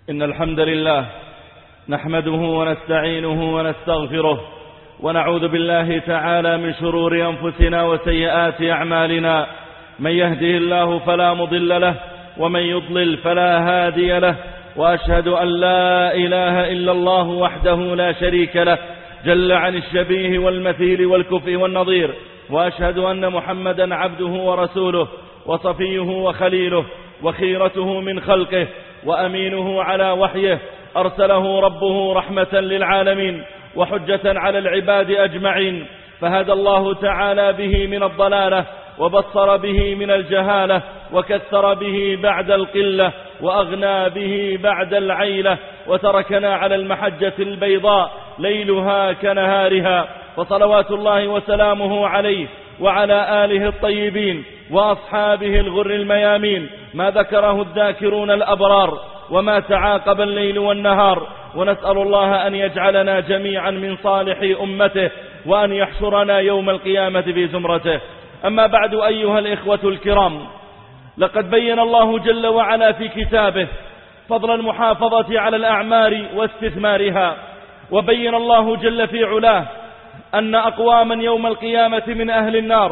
إن الحمد لله نحمده ونستعينه ونستغفره ونعوذ بالله تعالى من شرور أنفسنا وسيئات أعمالنا. من يهده الله فلا مضل له ومن يضلل فلا هادي له، وأشهد أن لا إله إلا الله وحده لا شريك له جل عن الشبيه والمثيل والكفء والنظير، وأشهد أن محمدا عبده ورسوله وصفيه وخليله وخيرته من خلقه وأمينه على وحيه، أرسله ربه رحمة للعالمين وحجة على العباد أجمعين، فهدى الله تعالى به من الضلالة وبصر به من الجهالة وكثر به بعد القلة وأغنى به بعد العيلة، وتركنا على المحجة البيضاء ليلها كنهارها، فصلوات الله وسلامه عليه وعلى آله الطيبين وأصحابه الغر الميامين، ما ذكره الذاكرون الأبرار وما تعاقب الليل والنهار. ونسأل الله أن يجعلنا جميعا من صالح أمته، وأن يحشرنا يوم القيامة في زمرته. أما بعد أيها الإخوة الكرام، لقد بين الله جل وعلا في كتابه فضل المحافظة على الأعمار واستثمارها، وبين الله جل في علاه أن أقواما يوم القيامة من أهل النار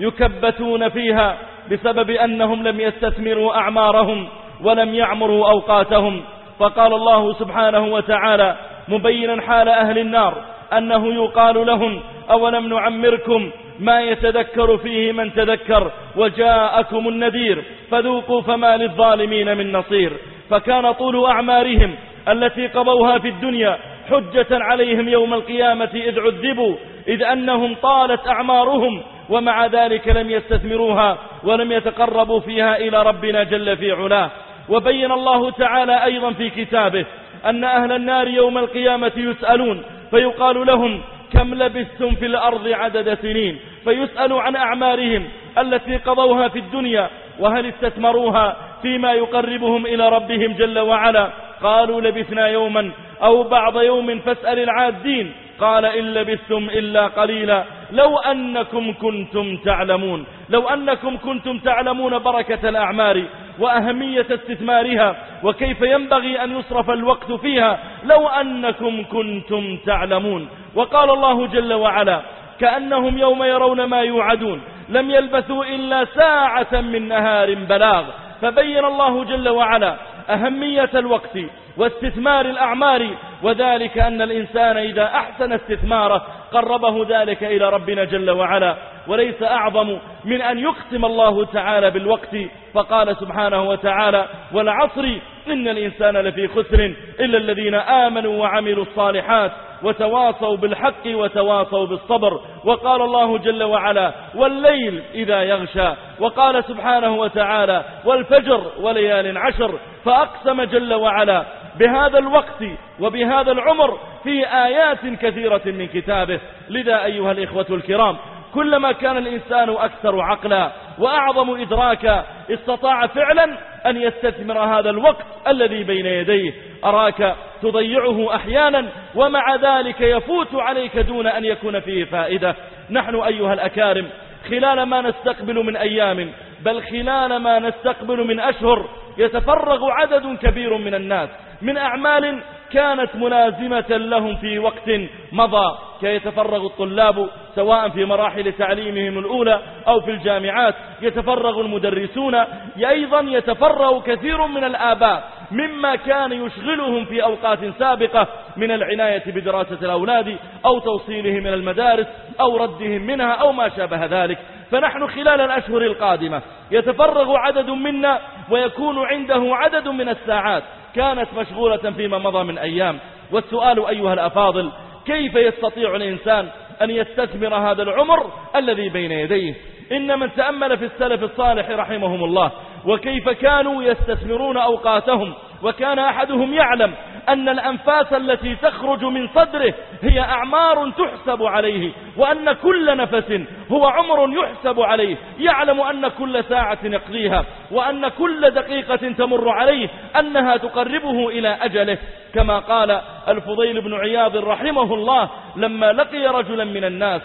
يكبتون فيها بسبب أنهم لم يستثمروا أعمارهم ولم يعمروا أوقاتهم. فقال الله سبحانه وتعالى مبينا حال أهل النار أنه يقال لهم: أولم نعمركم ما يتذكر فيه من تذكر وجاءكم النذير فذوقوا فما للظالمين من نصير. فكان طول أعمارهم التي قضوها في الدنيا حجة عليهم يوم القيامة إذ عذبوا، إذ أنهم طالت أعمارهم ومع ذلك لم يستثمروها ولم يتقربوا فيها إلى ربنا جل في علاه. وبين الله تعالى أيضا في كتابه أن أهل النار يوم القيامة يسألون فيقال لهم: كم لبثتم في الأرض عدد سنين؟ فيسألوا عن أعمارهم التي قضوها في الدنيا وهل استثمروها فيما يقربهم إلى ربهم جل وعلا. قالوا: لبثنا يوما أو بعض يوم فاسأل العادين. قال: إن لبثتم إلا قليلا لو أنكم كنتم تعلمون. لو أنكم كنتم تعلمون بركة الأعمار وأهمية استثمارها وكيف ينبغي أن يصرف الوقت فيها، لو أنكم كنتم تعلمون. وقال الله جل وعلا: كأنهم يوم يرون ما يوعدون لم يلبثوا إلا ساعة من نهار بلاغ. فبين الله جل وعلا أهمية الوقت واستثمار الأعمار، وذلك أن الإنسان إذا أحسن استثماره قربه ذلك إلى ربنا جل وعلا. وليس أعظم من أن يقسم الله تعالى بالوقت، فقال سبحانه وتعالى: والعصر إن الإنسان لفي خسر إلا الذين آمنوا وعملوا الصالحات وتواصوا بالحق وتواصوا بالصبر. وقال الله جل وعلا: والليل إذا يغشى. وقال سبحانه وتعالى: والفجر وليال عشر. فأقسم جل وعلا بهذا الوقت وبهذا العمر في آيات كثيرة من كتابه. لذا أيها الإخوة الكرام، كلما كان الإنسان أكثر عقلا وأعظم إدراكا استطاع فعلا أن يستثمر هذا الوقت الذي بين يديه. أراك تضيعه أحيانا ومع ذلك يفوت عليك دون أن يكون فيه فائدة. نحن أيها الأكارم خلال ما نستقبل من أيام، بل خلال ما نستقبل من أشهر، يتفرغ عدد كبير من الناس من أعمال كانت ملازمة لهم في وقت مضى، كيتفرغ الطلاب سواء في مراحل تعليمهم الأولى أو في الجامعات، يتفرغ المدرسون، أيضا يتفرغ كثير من الآباء مما كان يشغلهم في أوقات سابقة من العناية بدراسة الأولاد أو توصيلهم إلى المدارس أو ردهم منها أو ما شابه ذلك. فنحن خلال الأشهر القادمة يتفرغ عدد منا ويكون عنده عدد من الساعات كانت مشغولة فيما مضى من أيام. والسؤال أيها الأفاضل: كيف يستطيع الإنسان أن يستثمر هذا العمر الذي بين يديه؟ إن من تأمل في السلف الصالح رحمهم الله وكيف كانوا يستثمرون أوقاتهم، وكان أحدهم يعلم أن الأنفاس التي تخرج من صدره هي أعمار تحسب عليه، وأن كل نفس هو عمر يحسب عليه، يعلم أن كل ساعة يقضيها وأن كل دقيقة تمر عليه أنها تقربه إلى أجله. كما قال الفضيل بن عياض رحمه الله لما لقي رجلا من الناس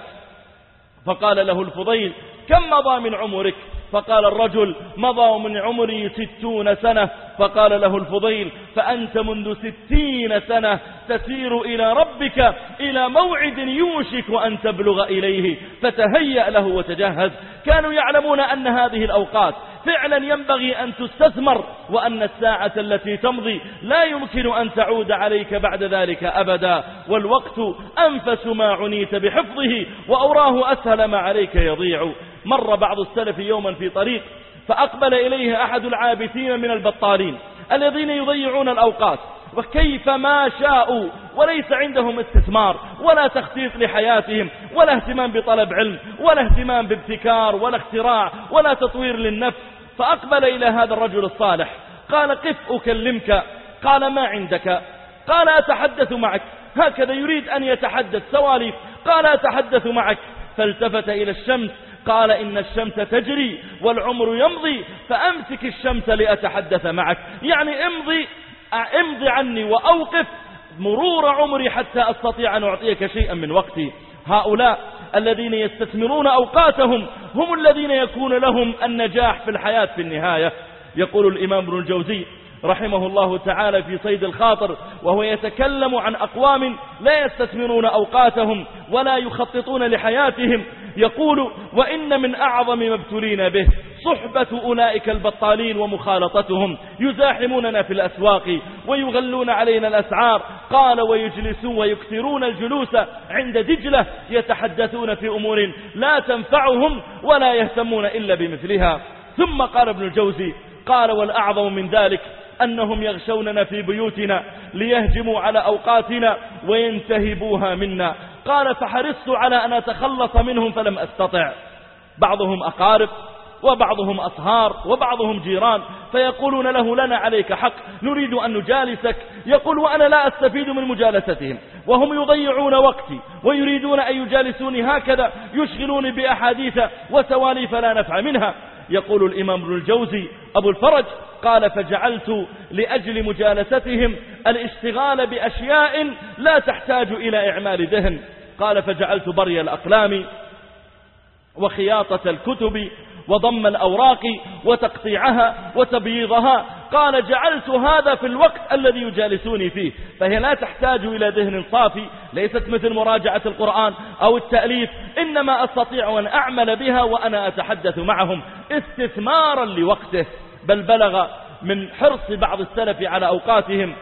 فقال له الفضيل: كم مضى من عمرك؟ فقال الرجل: مضى من عمري 60 سنة. فقال له الفضيل: فأنت منذ 60 سنة تسير إلى ربك إلى موعد يوشك أن تبلغ إليه، فتهيأ له وتجهز. كانوا يعلمون أن هذه الأوقات فعلا ينبغي أن تستثمر، وأن الساعة التي تمضي لا يمكن أن تعود عليك بعد ذلك أبدا، والوقت أنفس ما عنيت بحفظه وأوراه أسهل ما عليك يضيع. مر بعض السلف يوما في طريق، فأقبل إليه أحد العابثين من البطالين الذين يضيعون الأوقات وكيف ما شاءوا، وليس عندهم استثمار ولا تخطيط لحياتهم ولا اهتمام بطلب علم ولا اهتمام بابتكار ولا اختراع ولا تطوير للنفس. فأقبل إلى هذا الرجل الصالح قال: قف أكلمك. قال: ما عندك؟ قال: أتحدث معك. هكذا يريد أن يتحدث سواليف. قال: أتحدث معك. فالتفت إلى الشمس قال: إن الشمس تجري والعمر يمضي، فأمسك الشمس لأتحدث معك، يعني امضي عني وأوقف مرور عمري حتى أستطيع أن أعطيك شيئا من وقتي. هؤلاء الذين يستثمرون أوقاتهم هم الذين يكون لهم النجاح في الحياة في النهاية. يقول الإمام ابن الجوزي رحمه الله تعالى في صيد الخاطر وهو يتكلم عن أقوام لا يستثمرون أوقاتهم ولا يخططون لحياتهم، يقول: وإن من أعظم ما ابتلينا به صحبة أولئك البطالين ومخالطتهم، يزاحموننا في الأسواق ويغلون علينا الأسعار. قال: ويجلسون ويكثرون الجلوس عند دجلة يتحدثون في أمور لا تنفعهم ولا يهتمون إلا بمثلها. ثم قال ابن الجوزي: قال: والأعظم من ذلك أنهم يغشوننا في بيوتنا ليهجموا على أوقاتنا وينتهبوها منا. قال: فحرصت على أن أتخلص منهم فلم أستطع. بعضهم أقارب وبعضهم أصهار وبعضهم جيران، فيقولون له: لنا عليك حق، نريد أن نجالسك. يقول: وأنا لا أستفيد من مجالستهم، وهم يضيعون وقتي ويريدون أن يجالسوني هكذا، يشغلوني بأحاديث وسواليف لا نفع منها. يقول الإمام ابن الجوزي أبو الفرج: قال: فجعلت لأجل مجالستهم الاشتغال بأشياء لا تحتاج إلى إعمال ذهن. قال: فجعلت بري الأقلام وخياطة الكتب وضم الأوراق وتقطيعها وتبييضها. قال: جعلت هذا في الوقت الذي يجالسوني فيه، فهي لا تحتاج إلى ذهن صافي، ليست مثل مراجعة القرآن أو التأليف، إنما أستطيع أن أعمل بها وأنا أتحدث معهم استثمارا لوقته. بل بلغ من حرص بعض السلف على أوقاتهم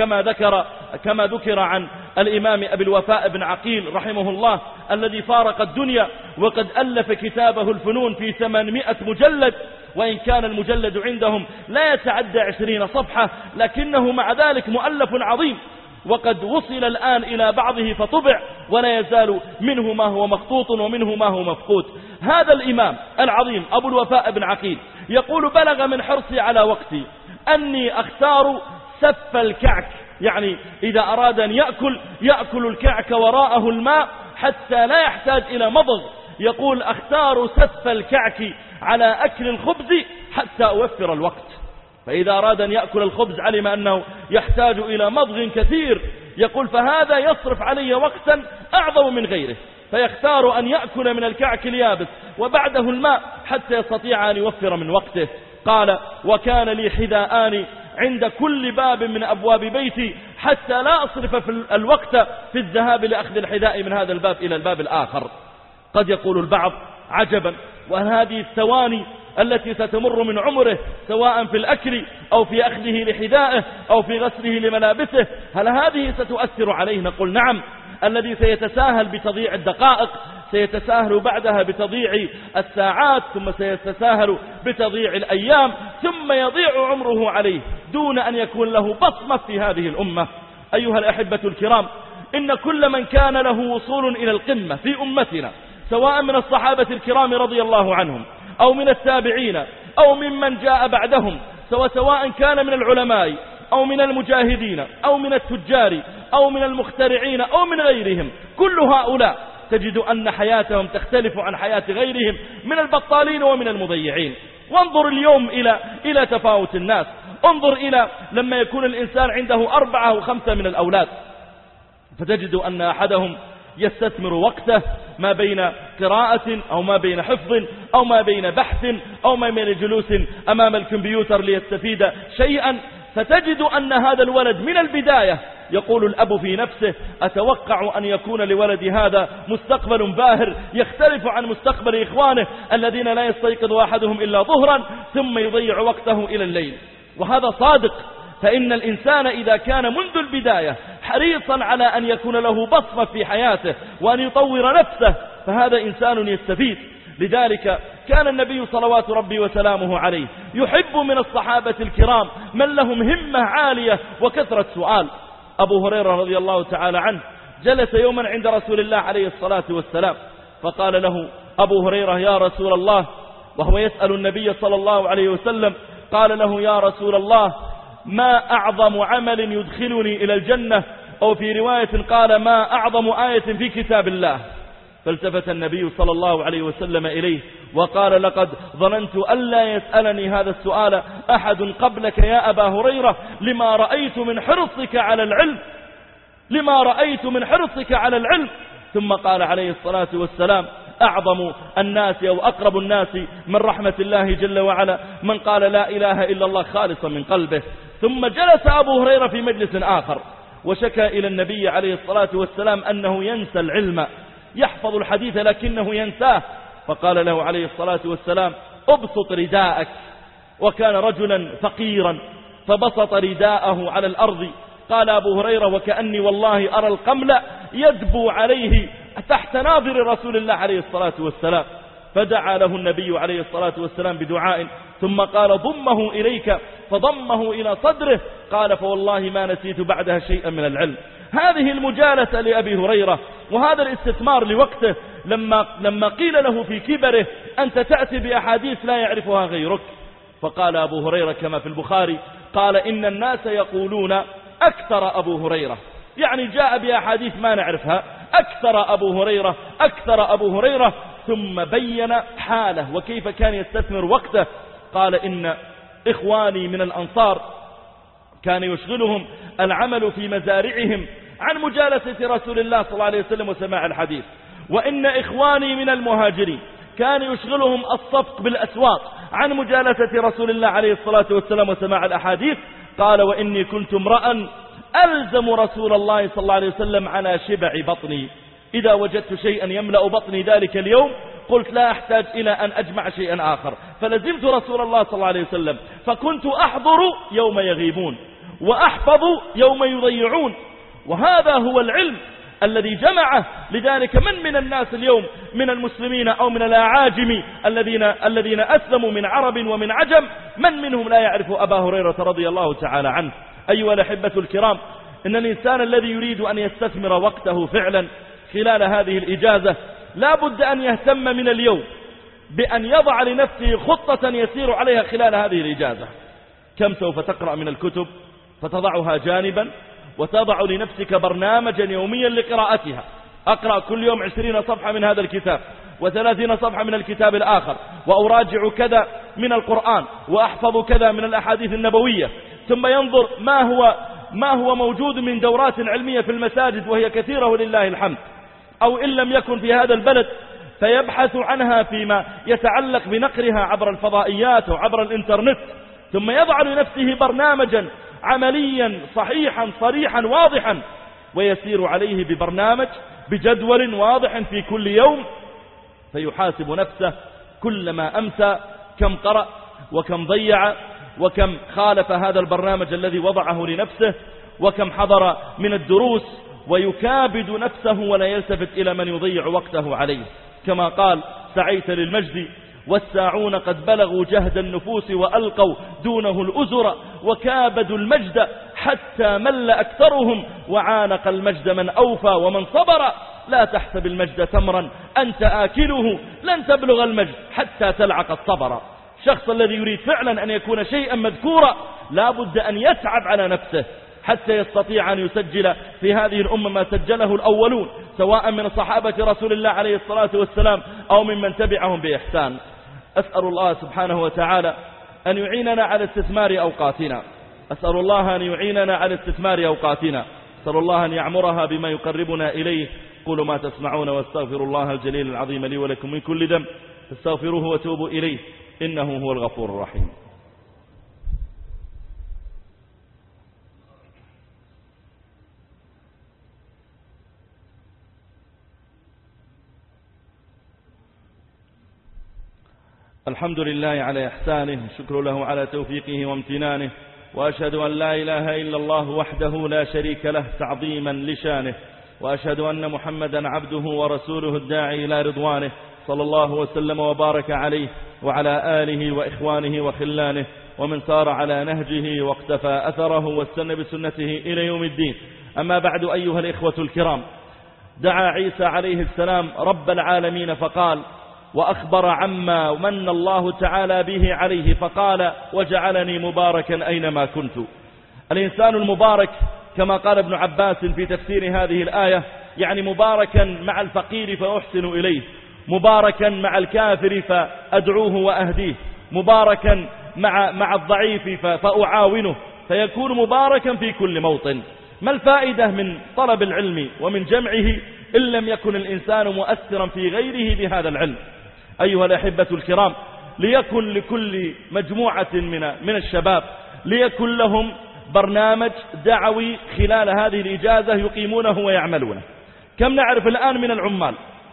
كما ذكر عن الإمام أبي الوفاء بن عقيل رحمه الله الذي فارق الدنيا وقد ألف كتابه الفنون في 800 مجلد، وإن كان المجلد عندهم لا يتعدى 20 صفحة، لكنه مع ذلك مؤلف عظيم، وقد وصل الآن إلى بعضه فطبع، ولا يزال منه ما هو مخطوط ومنه ما هو مفقود. هذا الإمام العظيم أبو الوفاء بن عقيل يقول: بلغ من حرصي على وقتي أني أختار سف الكعك، يعني إذا أراد أن يأكل الكعك وراءه الماء حتى لا يحتاج إلى مضغ. يقول: أختار سف الكعك على أكل الخبز حتى أوفر الوقت. فإذا أراد أن يأكل الخبز علم أنه يحتاج إلى مضغ كثير، يقول: فهذا يصرف علي وقتا أعظم من غيره، فيختار أن يأكل من الكعك اليابس وبعده الماء حتى يستطيع أن يوفر من وقته. قال: وكان لي حذاءان عند كل باب من أبواب بيتي حتى لا أصرف في الوقت في الذهاب لأخذ الحذاء من هذا الباب إلى الباب الآخر. قد يقول البعض: عجبا، وهل هذه الثواني التي ستمر من عمره سواء في الأكل أو في أخذه لحذائه أو في غسله لملابسه، هل هذه ستؤثر عليه؟ نقول: نعم. الذي سيتساهل بتضييع الدقائق سيتساهل بعدها بتضييع الساعات، ثم سيتساهل بتضييع الأيام، ثم يضيع عمره عليه دون أن يكون له بصمة في هذه الأمة. أيها الأحبة الكرام، إن كل من كان له وصول إلى القمة في أمتنا، سواء من الصحابة الكرام رضي الله عنهم أو من التابعين أو ممن جاء بعدهم، سواء كان من العلماء أو من المجاهدين أو من التجار أو من المخترعين أو من غيرهم، كل هؤلاء تجد أن حياتهم تختلف عن حياة غيرهم من البطالين ومن المضيعين. وانظر اليوم إلى تفاوت الناس، انظر إلى لما يكون الإنسان عنده 4 أو 5 من الأولاد، فتجد أن أحدهم يستثمر وقته ما بين قراءة أو ما بين حفظ أو ما بين بحث أو ما بين جلوس أمام الكمبيوتر ليستفيد شيئا، فتجد أن هذا الولد من البداية يقول الأب في نفسه أتوقع أن يكون لولدي هذا مستقبل باهر يختلف عن مستقبل إخوانه الذين لا يستيقظ أحدهم إلا ظهرا ثم يضيع وقته إلى الليل. وهذا صادق، فإن الإنسان إذا كان منذ البداية حريصا على أن يكون له بصمة في حياته وأن يطور نفسه فهذا إنسان يستفيد. لذلك كان النبي صلوات ربي وسلامه عليه يحب من الصحابة الكرام من لهم همة عالية وكثرة سؤال. أبو هريرة رضي الله تعالى عنه جلس يوما عند رسول الله عليه الصلاة والسلام، فقال له أبو هريرة يا رسول الله، وهو يسأل النبي صلى الله عليه وسلم، قال له يا رسول الله ما أعظم عمل يدخلني إلى الجنة، أو في رواية قال ما أعظم آية في كتاب الله. فالتفت النبي صلى الله عليه وسلم إليه وقال لقد ظننت ألا يسألني هذا السؤال أحد قبلك يا أبا هريرة لما رأيت من حرصك على العلم. ثم قال عليه الصلاة والسلام أعظم الناس أو أقرب الناس من رحمة الله جل وعلا من قال لا إله إلا الله خالصا من قلبه. ثم جلس أبو هريرة في مجلس آخر وشكى إلى النبي عليه الصلاة والسلام أنه ينسى العلم، يحفظ الحديث لكنه ينساه، فقال له عليه الصلاة والسلام ابسط رداءك. وكان رجلا فقيرا فبسط رداءه على الأرض. قال أبو هريرة وكأني والله أرى القمل يدبو عليه تحت ناظر رسول الله عليه الصلاة والسلام. فدعا له النبي عليه الصلاة والسلام بدعاء ثم قال ضمه إليك، فضمه إلى صدره. قال فوالله ما نسيت بعدها شيئا من العلم. هذه المجالسة لأبي هريرة وهذا الاستثمار لوقته لما قيل له في كبره أنت تأتي بأحاديث لا يعرفها غيرك، فقال أبو هريرة كما في البخاري قال إن الناس يقولون أكثر أبو هريرة، يعني جاء بأحاديث ما نعرفها، أكثر أبو هريرة. ثم بين حاله وكيف كان يستثمر وقته. قال إن إخواني من الأنصار كان يشغلهم العمل في مزارعهم عن مجالسة رسول الله صلى الله عليه وسلم وسماع الحديث، وإن إخواني من المهاجرين كان يشغلهم الصفق بالأسواق عن مجالسة رسول الله عليه الصلاة والسلام وسماع الأحاديث. قال وإني كنت امرأ ألزم رسول الله صلى الله عليه وسلم على شبع بطني، إذا وجدت شيئا يملأ بطني ذلك اليوم قلت لا أحتاج إلى أن أجمع شيئا آخر، فلزمت رسول الله صلى الله عليه وسلم، فكنت أحضر يوم يغيبون وأحفظ يوم يضيعون. وهذا هو العلم الذي جمعه. لذلك من الناس اليوم من المسلمين أو من الأعاجم الذين أسلموا من عرب ومن عجم منهم لا يعرف أبا هريرة رضي الله تعالى عنه. أيها الأحبة الكرام، إن الإنسان الذي يريد أن يستثمر وقته فعلا خلال هذه الإجازة لا بد أن يهتم من اليوم بأن يضع لنفسه خطة يسير عليها خلال هذه الإجازة. كم سوف تقرأ من الكتب فتضعها جانبا وتضع لنفسك برنامجا يوميا لقراءتها. أقرأ كل يوم 20 صفحة من هذا الكتاب و30 صفحة من الكتاب الآخر، وأراجع كذا من القرآن، وأحفظ كذا من الأحاديث النبوية. ثم ينظر ما هو موجود من دورات علمية في المساجد وهي كثيرة ولله الحمد، أو إن لم يكن في هذا البلد فيبحث عنها فيما يتعلق بنقرها عبر الفضائيات وعبر الإنترنت. ثم يضع لنفسه برنامجا عمليا صحيحا صريحا واضحا ويسير عليه ببرنامج بجدول واضح في كل يوم، فيحاسب نفسه كلما أمسى كم قرأ وكم ضيع وكم خالف هذا البرنامج الذي وضعه لنفسه وكم حضر من الدروس، ويكابد نفسه ولا يلتفت إلى من يضيع وقته عليه. كما قال سعيت للمجد والساعون قد بلغوا جهد النفوس وألقوا دونه الأزر، وكابدوا المجد حتى مل أكثرهم، وعانق المجد من أوفى ومن صبر. لا تحسب المجد تمرا أنت آكله، لن تبلغ المجد حتى تلعق الصبر. الشخص الذي يريد فعلا أن يكون شيئا مذكورا لا بد أن يتعب على نفسه حتى يستطيع أن يسجل في هذه الأمة ما سجله الأولون، سواء من صحابة رسول الله عليه الصلاة والسلام أو ممن تبعهم بإحسان. أسأل الله سبحانه وتعالى أن يعيننا على استثمار أوقاتنا، أسأل الله أن يعيننا على استثمار أوقاتنا، أسأل الله أن يعمرها بما يقربنا إليه قولوا ما تسمعون واستغفر الله الجليل العظيم لي ولكم من كل ذنب فاستغفروه وتوبوا إليه إنه هو الغفور الرحيم. الحمد لله على إحسانه، الشكر له على توفيقه وامتنانه، وأشهد أن لا إله إلا الله وحده لا شريك له تعظيما لشانه، وأشهد أن محمدا عبده ورسوله الداعي إلى رضوانه، صلى الله وسلم وبارك عليه وعلى آله وإخوانه وخلانه ومن سار على نهجه واقتفى أثره واستنى بسنته إلى يوم الدين. أما بعد أيها الإخوة الكرام، دعا عيسى عليه السلام رب العالمين فقال، وأخبر عما من الله تعالى به عليه فقال وجعلني مباركا أينما كنت. الإنسان المبارك كما قال ابن عباس في تفسير هذه الآية يعني مباركا مع الفقير فأحسن إليه، مباركا مع الكافر فأدعوه وأهديه، مباركا مع الضعيف فأعاونه، فيكون مباركا في كل موطن. ما الفائدة من طلب العلم ومن جمعه إن لم يكن الإنسان مؤثرا في غيره بهذا العلم؟ أيها الأحبة الكرام، ليكن لكل مجموعة من الشباب ليكن لهم برنامج دعوي خلال هذه الإجازة يقيمونه ويعملونه. كم نعرف الآن من العمال،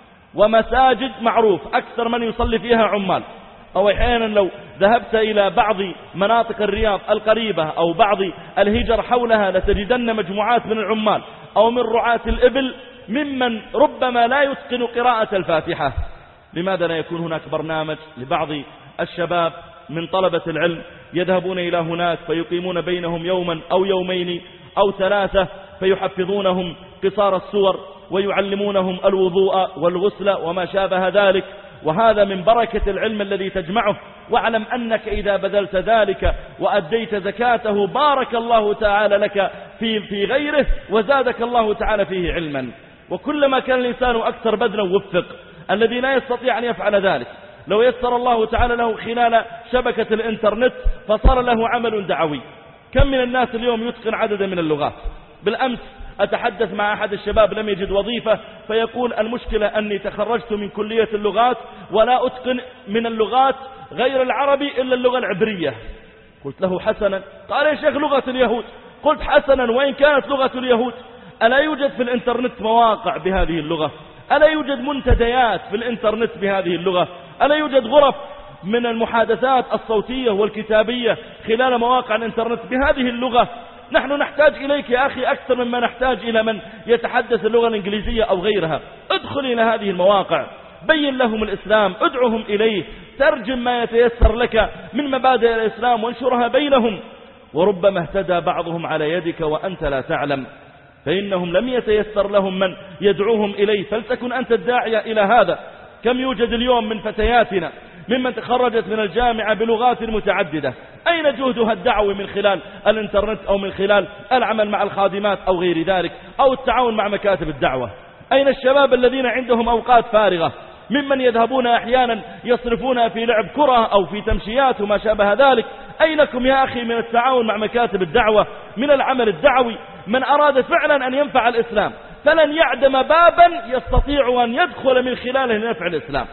ومساجد معروف أكثر من يصلي فيها عمال، أو أحيانا لو ذهبت إلى بعض مناطق الرياض القريبة أو بعض الهجر حولها لتجدن مجموعات من العمال أو من رعاة الإبل ممن ربما لا يتقن قراءة الفاتحة. لماذا لا يكون هناك برنامج لبعض الشباب من طلبة العلم يذهبون إلى هناك فيقيمون بينهم يوما أو يومين أو ثلاثة فيحفظونهم قصار السور ويعلمونهم الوضوء والغسل وما شابه ذلك، وهذا من بركة العلم الذي تجمعه. واعلم أنك إذا بذلت ذلك وأديت زكاته بارك الله تعالى لك في غيره وزادك الله تعالى فيه علما. وكلما كان الإنسان أكثر بذلا وفق. الذي لا يستطيع أن يفعل ذلك لو يسر الله تعالى له خلال شبكة الإنترنت فصار له عمل دعوي. كم من الناس اليوم يتقن عددا من اللغات؟ بالأمس أتحدث مع أحد الشباب لم يجد وظيفة فيقول المشكلة أني تخرجت من كلية اللغات ولا أتقن من اللغات غير العربي إلا اللغة العبرية. قلت له حسنا. قال يا شيخ لغة اليهود. قلت حسنا، وإن كانت لغة اليهود ألا يوجد في الإنترنت مواقع بهذه اللغة؟ ألا يوجد منتديات في الإنترنت بهذه اللغة؟ ألا يوجد غرف من المحادثات الصوتية والكتابية خلال مواقع الإنترنت بهذه اللغة؟ نحن نحتاج إليك يا أخي أكثر مما نحتاج إلى من يتحدث اللغة الإنجليزية أو غيرها. ادخل إلى هذه المواقع، بين لهم الإسلام، ادعهم إليه، ترجم ما يتيسر لك من مبادئ الإسلام وانشرها بينهم. وربما اهتدى بعضهم على يدك وأنت لا تعلم، فإنهم لم يتيسر لهم من يدعوهم إليه، فلتكن أنت الداعية إلى هذا. كم يوجد اليوم من فتياتنا ممن تخرجت من الجامعة بلغات متعددة، أين جهدها الدعوي من خلال الإنترنت أو من خلال العمل مع الخادمات أو غير ذلك أو التعاون مع مكاتب الدعوة؟ أين الشباب الذين عندهم أوقات فارغة ممن يذهبون أحيانا يصرفونها في لعب كرة أو في تمشيات وما شابه ذلك؟ أينكم يا أخي من التعاون مع مكاتب الدعوة، من العمل الدعوي؟ من أراد فعلا أن ينفع الإسلام فلن يعدم بابا يستطيع أن يدخل من خلاله لنفع الإسلام.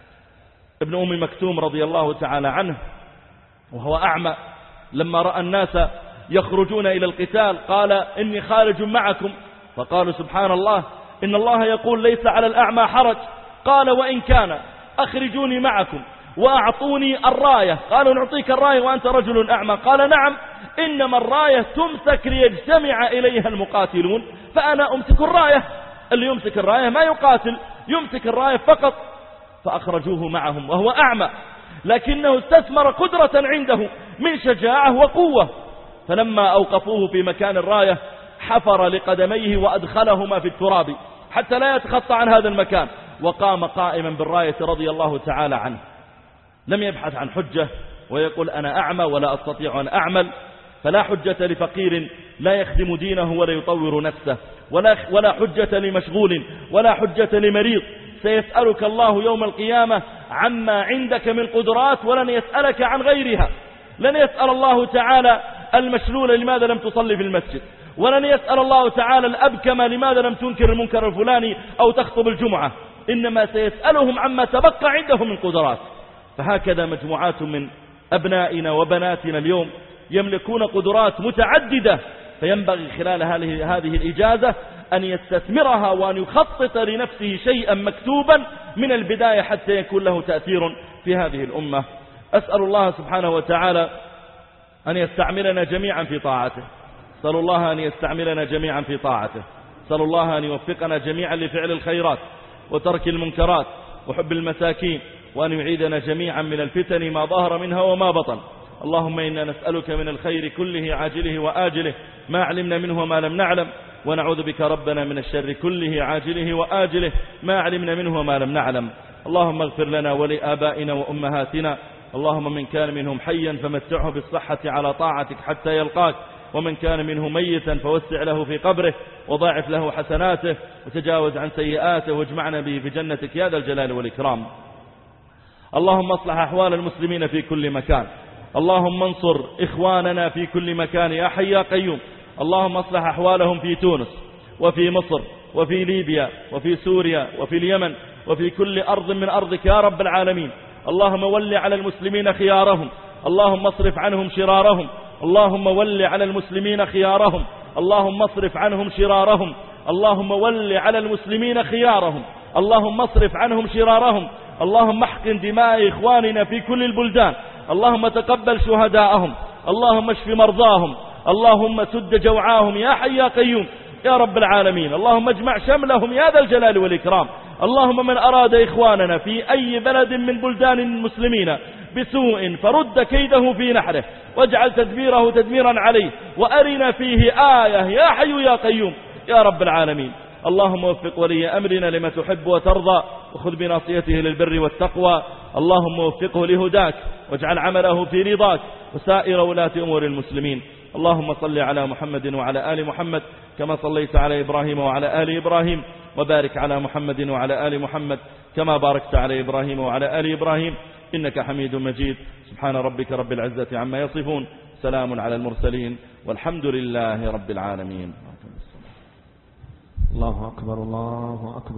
ابن أم مكتوم رضي الله تعالى عنه وهو أعمى لما رأى الناس يخرجون إلى القتال قال إني خارج معكم، فقالوا سبحان الله إن الله يقول ليس على الأعمى حرج. قال وإن كان أخرجوني معكم وأعطوني الراية. قالوا نعطيك الراية وأنت رجل أعمى. قال نعم، إنما الراية تمسك ليجتمع إليها المقاتلون فأنا أمسك الراية. اللي يمسك الراية ما يقاتل، يمسك الراية فقط. فأخرجوه معهم وهو أعمى، لكنه استثمر قدرة عنده من شجاعة وقوة. فلما أوقفوه في مكان الراية حفر لقدميه وأدخلهما في التراب حتى لا يتخطى عن هذا المكان، وقام قائما بالراية رضي الله تعالى عنه. لم يبحث عن حجة ويقول أنا أعمى ولا أستطيع أن أعمل. فلا حجة لفقير لا يخدم دينه ولا يطور نفسه، ولا حجة لمشغول ولا حجة لمريض. سيسألك الله يوم القيامة عما عندك من قدرات ولن يسألك عن غيرها. لن يسأل الله تعالى المشلول لماذا لم تصلي في المسجد، ولن يسأل الله تعالى الأبكم لماذا لم تنكر المنكر الفلاني أو تخطب الجمعة، إنما سيسألهم عما تبقى عندهم من قدرات. فهكذا مجموعات من أبنائنا وبناتنا اليوم يملكون قدرات متعددة، فينبغي خلال هذه الإجازة أن يستثمرها وأن يخطط لنفسه شيئا مكتوبا من البداية حتى يكون له تأثير في هذه الأمة. أسأل الله سبحانه وتعالى أن يستعملنا جميعا في طاعته، أسأل الله أن يستعملنا جميعا في طاعته، أسأل الله أن يوفقنا جميعا لفعل الخيرات وترك المنكرات وحب المساكين، وأن يعيدنا جميعا من الفتن ما ظهر منها وما بطن. اللهم إنا نسألك من الخير كله عاجله وآجله ما علمنا منه وما لم نعلم، ونعوذ بك ربنا من الشر كله عاجله وآجله ما علمنا منه وما لم نعلم. اللهم اغفر لنا ولآبائنا وأمهاتنا، اللهم من كان منهم حيا فمتعه بالصحة على طاعتك حتى يلقاك، ومن كان منه ميتا فوسع له في قبره وضاعف له حسناته وتجاوز عن سيئاته واجمعنا به في جنتك يا ذا الجلال والإكرام. اللهم اصلح أحوال المسلمين في كل مكان، اللهم انصر إخواننا في كل مكان يا حي يا قيوم. اللهم اصلح أحوالهم في تونس وفي مصر وفي ليبيا وفي سوريا وفي اليمن وفي كل أرض من أرضك يا رب العالمين. اللهم ول على المسلمين خيارهم، اللهم اصرف عنهم شرارهم، اللهم ول على المسلمين خيارهم، اللهم اصرف عنهم شرارهم، اللهم ول على المسلمين خيارهم، اللهم اصرف عنهم شرارهم. اللهم احقن دماء إخواننا في كل البلدان، اللهم تقبل شهداءهم، اللهم اشف مرضاهم، اللهم سد جوعاهم يا حي يا قيوم يا رب العالمين. اللهم اجمع شملهم يا ذا الجلال والإكرام. اللهم من أراد إخواننا في أي بلد من بلدان المسلمين بسوء فرد كيده في نحره، واجعل تدبيره تدميرا عليه، وأرنا فيه آية يا حي يا قيوم يا رب العالمين. اللهم وفق ولي أمرنا لما تحب وترضى، وخذ بناصيته للبر والتقوى. اللهم وفقه لهداك، واجعل عمله في رضاك، وسائر ولاة أمور المسلمين. اللهم صل على محمد وعلى آل محمد كما صليت على إبراهيم وعلى آل إبراهيم، وبارك على محمد وعلى آل محمد كما باركت على إبراهيم وعلى آل إبراهيم إنك حميد مجيد. سبحان ربك رب العزة عما يصفون، سلام على المرسلين، والحمد لله رب العالمين. الله أكبر الله أكبر.